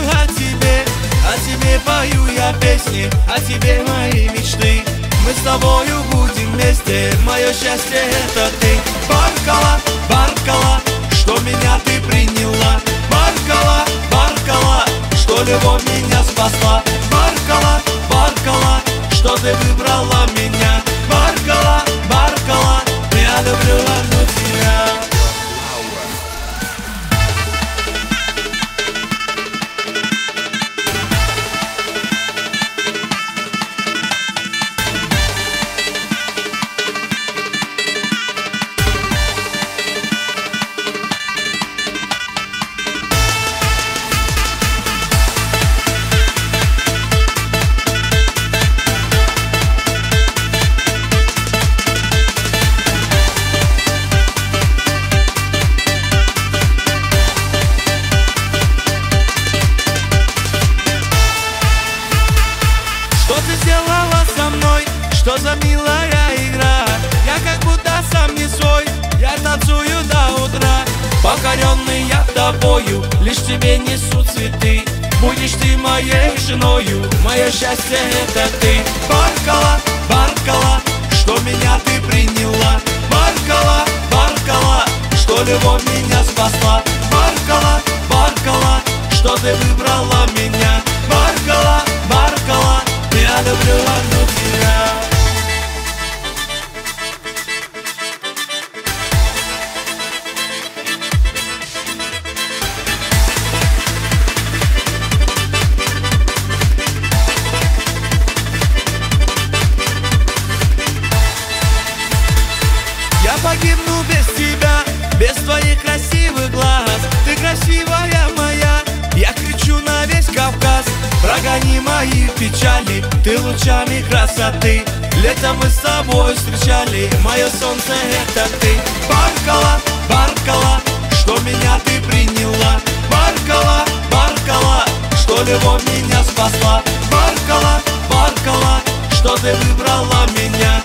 о тебе пою я песни, о тебе мои мечты. Мы с тобою будем вместе, мое счастье это ты. Баркала, Баркала, что меня ты приняла. Баркала, Баркала, что любовь меня спасла. Баркала, Баркала, что ты выбрала меня. Баркала, Баркала, я люблю одну тебя. Что ты сделала со мной? Что за милая игра? Я как будто сам не свой, я танцую до утра. Покоренный я тобою, лишь тебе несу цветы. Будешь ты моей женою, мое счастье это ты. Баркала, Баркала, что меня ты приняла. Баркала, Баркала, что любовь меня спасла. Баркала, Баркала, что ты выбрала меня. Баркала, Баркала, я люблю одну тебя. Я погибну без тебя, без твоих красивых глаз. Ты красивая моя, я кричу на весь Кавказ. Прогони мои печали, ты лучами красоты. Летом мы с тобой встречали, мое солнце это ты. Баркала, Баркала, что меня ты приняла. Баркала, Баркала, что любовь меня спасла. Баркала, Баркала, что ты выбрала меня.